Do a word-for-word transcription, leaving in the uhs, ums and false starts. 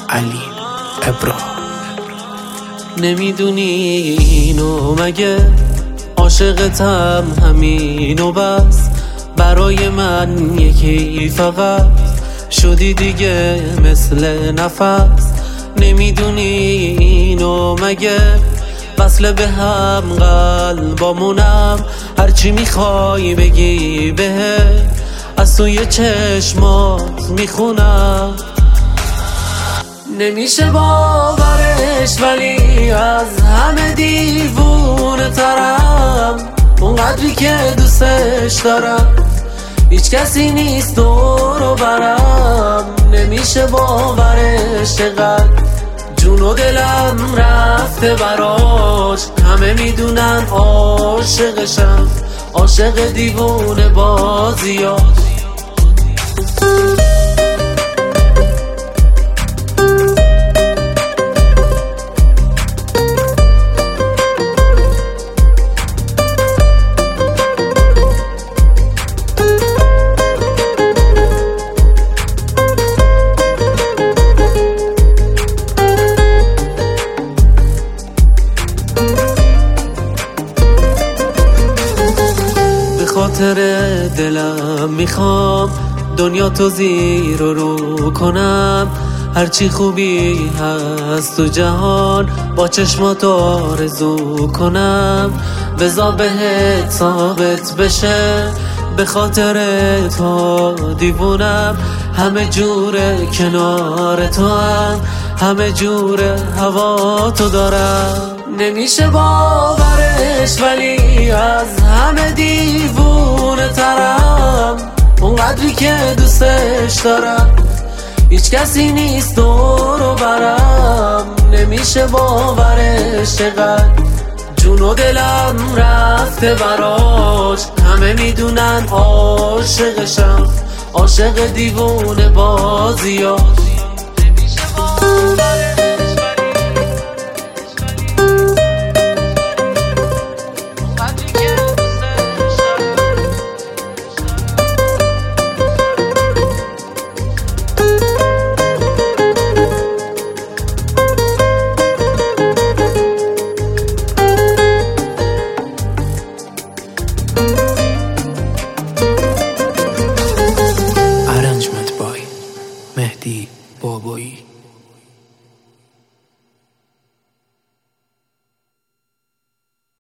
علی ابرو. نمیدونی اینو مگه عاشقتم همینو بس، برای من یکی فقط شدی دیگه مثل نفس. نمیدونی اینو مگه وصل به هم قلبامونم، هرچی میخوای بگی بهت از توی چشمات میخونم. نمیشه باورش ولی از همه دیوونه ترم، اونقدری که دوستش دارم هیچ کسی نیست دورو برم. نمیشه باورش چقدر جون و دلم رفته براش، همه میدونن عاشقشم، عاشق دیوونه بازیاش. خاطر دلم میخوام دنیا تو زیر و رو کنم، هرچی خوبی هست تو جهان با چشمات آرزو کنم. بذار بهت ثابت بشه به خاطر تو دیوونم، همه جوره کنار تو هم، همه جوره هوا تو دارم. نمیشه باورش ولی از همه دیوونه ترم، اونقدری که دوستش دارم هیچ کسی نیست دورو برم. نمیشه باورش چقدر جون و دلم رفته براش، همه میدونن عاشقشم، عاشق دیوونه بازیاش.